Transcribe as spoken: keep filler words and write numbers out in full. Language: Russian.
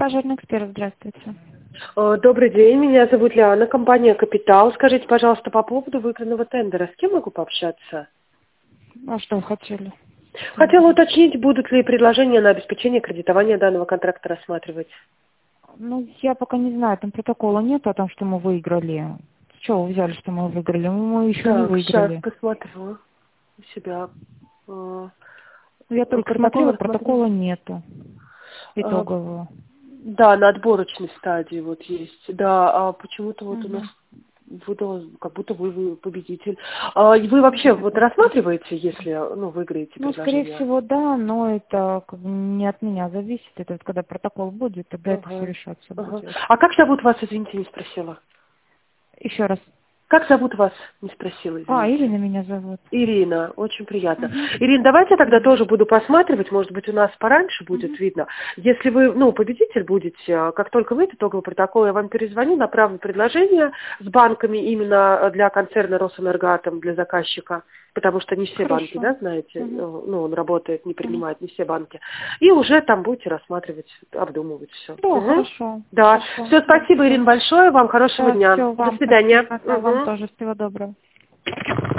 Пожарный эксперт, здравствуйте. Э, Добрый день, меня зовут Лиана, компания «Капитал». Скажите, пожалуйста, по поводу выигранного тендера, с кем могу пообщаться? А что вы хотели? Хотела уточнить, будут ли предложения на обеспечение кредитования данного контракта рассматривать. Ну, я пока не знаю, там протокола нет о том, что мы выиграли. С чего вы взяли, что мы выиграли? Мы еще не Так, сейчас выиграли. посмотрю у себя. Э, Я только Протокол смотрела, рассмотрели? протокола нету Э, итогового. Да, на отборочной стадии вот есть. Да, а почему-то вот у нас Угу. выдалось, как будто вы, вы победитель. А вы вообще вот рассматриваете, если ну, выиграете Ну, скорее предложение? всего, да, но это как бы не от меня зависит. Это вот когда протокол будет, тогда это все Ага, решаться ага. будет. А как зовут вас, извините, не спросила? Еще раз. Как зовут вас, не спросила, А, извините. Ирина меня зовут. Ирина, очень приятно. Угу. Ирина, давайте тогда тоже буду посматривать, может быть, у нас пораньше будет Угу. видно. Если вы, ну, победитель будете, а, как только выйдет итоговый протокол, я вам перезвоню, направлю предложение с банками именно для концерна «Росэнергоатом», для заказчика, потому что не все банки, Хорошо. да, знаете, Угу. ну, он работает, не Угу. принимает, не все банки. И уже там будете рассматривать, обдумывать все. Да, хорошо. Да, Хорошо. все, спасибо, Хорошо. Ирина, большое, вам хорошего Да, дня. все, До вам свидания. спасибо. Да, вам Мгм. тоже всего доброго.